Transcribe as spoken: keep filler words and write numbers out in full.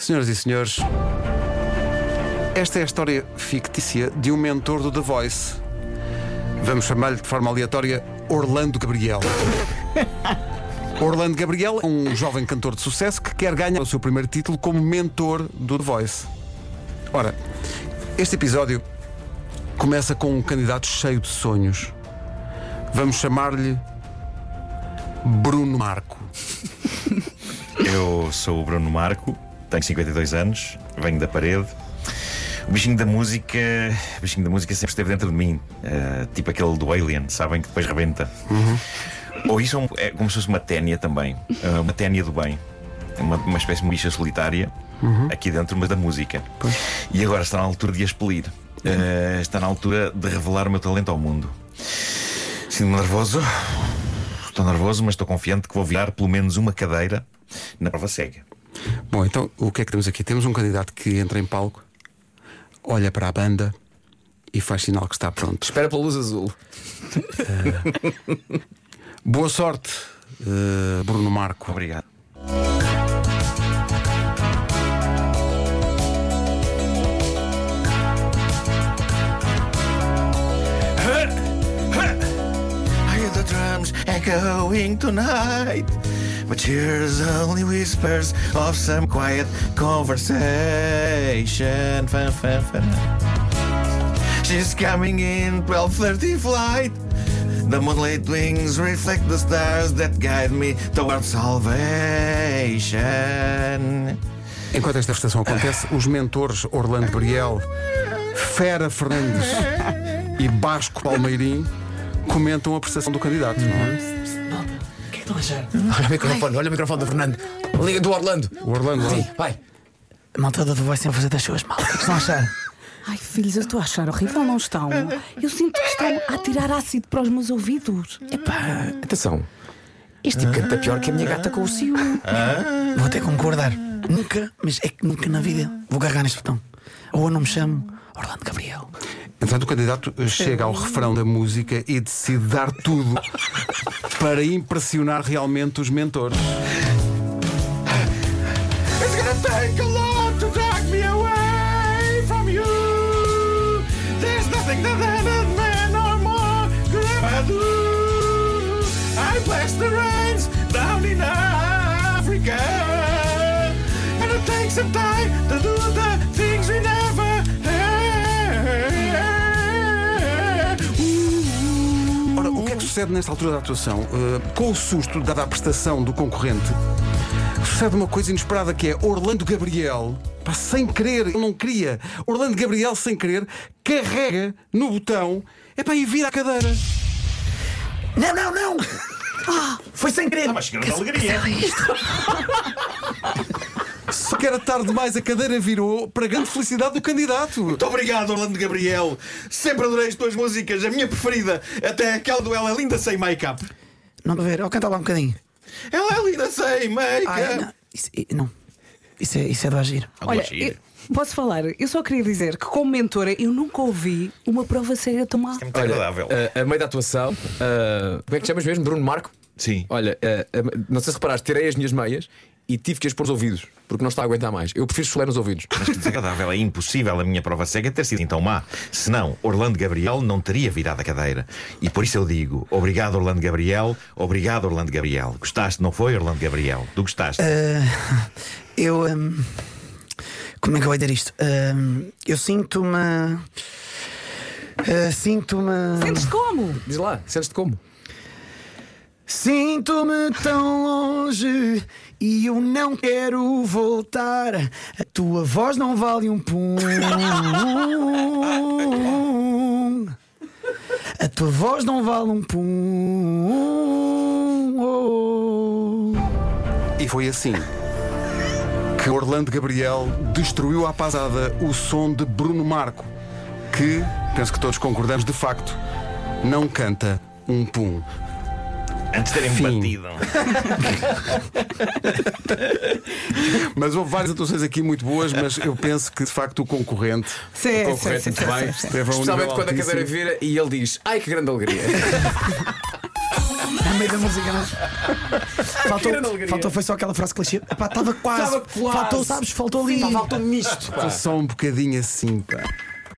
Senhoras e senhores, esta é a história fictícia de um mentor do The Voice. Vamos chamar-lhe de forma aleatória Orlando Gabriel. Orlando Gabriel é um jovem cantor de sucesso que quer ganhar o seu primeiro título como mentor do The Voice. Ora, este episódio começa com um candidato cheio de sonhos. Vamos chamar-lhe Bruno Marco. Eu sou o Bruno Marco, tenho cinquenta e dois anos, venho da parede. O bichinho da música, o bichinho da música sempre esteve dentro de mim, uh, tipo aquele do Alien, sabem, que depois rebenta. Uhum. Ou isso é, um, é como se fosse uma ténia também, uh, uma ténia do bem, uma, uma espécie de bicha solitária, uhum, aqui dentro, mas da música. Pois. E agora está na altura de a expelir, uh, está na altura de revelar o meu talento ao mundo. Sinto-me nervoso, estou nervoso, mas estou confiante que vou virar pelo menos uma cadeira na prova cega. Bom, então o que é que temos aqui? Temos um candidato que entra em palco, olha para a banda e faz sinal que está pronto. Espera pela luz azul. Uh, boa sorte, uh, Bruno Marco. Obrigado. I hear the drums echoing tonight, but here's only whispers of some quiet conversation. Fun, fun, fun. She's coming in twelve thirty flight. The moonlit wings reflect the stars that guide me towards salvation. Enquanto esta prestação acontece, os mentores Orlando Gabriel, Fera Fernandes e Basco Palmeirim comentam a prestação do candidato, não é? Estão a achar? Olha o microfone, olha o microfone do Fernando. Liga do Orlando. O Orlando, sim, vai. A malta da The Voice sempre a fazer das suas malas. O que estão a achar? Ai, filhos, eu estou a achar horrível, não estão? Eu sinto que estão a tirar ácido para os meus ouvidos. Epá, atenção. Este tipo canta pior que a minha gata com o cio. Vou até concordar. Nunca, mas é que nunca na vida vou carregar neste botão. Ou eu não me chamo Orlando Gabriel. Entretanto, o candidato chega ao refrão da música e decide dar tudo para impressionar realmente os mentores. It's gonna take a lot to drag me away from you. There's nothing that any man or more could ever do. I bless the rains down in Africa, and it takes some time to do the things we never had. Ora, o que é que sucede nesta altura da atuação? Uh, com o susto dada a prestação do concorrente, sucede uma coisa inesperada, que é Orlando Gabriel, pá, sem querer, ele não queria, Orlando Gabriel sem querer carrega no botão, epá, e vira a cadeira. Não, não, não! Ah, foi sem querer. Ah, mas que grande alegria. Só que era tarde demais, a cadeira virou para a grande felicidade do candidato. Muito obrigado, Orlando Gabriel. Sempre adorei as tuas músicas, a minha preferida, até aquela do Ela é Linda Sem Make-up. Não estou a ver, ó, canta lá um bocadinho. Ela é linda sem make-up. Ai, não, isso, não. Isso, é, isso é do agir. Olha, eu, posso falar? Eu só queria dizer que, como mentora, eu nunca ouvi uma prova cega tão má. É muito agradável. Uh, a meio da atuação, uh, como é que te chamas mesmo? Bruno Marco? Sim. Olha, uh, uh, não sei se reparaste, tirei as minhas meias e tive que as pôr os ouvidos, porque não está a aguentar mais. Eu prefiro esfolar nos ouvidos. Mas que desagradável, é impossível a minha prova cega ter sido então má. Senão, Orlando Gabriel não teria virado a cadeira. E por isso eu digo, obrigado, Orlando Gabriel. Obrigado, Orlando Gabriel. Gostaste, não foi, Orlando Gabriel? Tu gostaste? Uh, eu um, como é que eu vou dizer isto? Uh, eu sinto-me uh, Sinto-me Sentes como? Diz lá, sentes-te como? Sinto-me tão longe e eu não quero voltar. A tua voz não vale um pum. A tua voz não vale um pum. E foi assim que Orlando Gabriel destruiu à pasada o som de Bruno Marco, que, penso que todos concordamos, de facto, não canta um pum. Antes de terem batido. Mas houve várias atuações aqui muito boas, mas eu penso que de facto o concorrente, Sim, o concorrente sim, muito sim, bem, sim, sim. esteve a um Especialmente nível quando a altíssimo. cadeira vira e ele diz: ai que grande alegria. no meio da música, mas. Faltou, faltou foi só aquela frase clichê. Epá, estava quase. Estava quase. Faltou, sabes? Faltou ali. Faltou-me isto. Só um bocadinho assim, pá.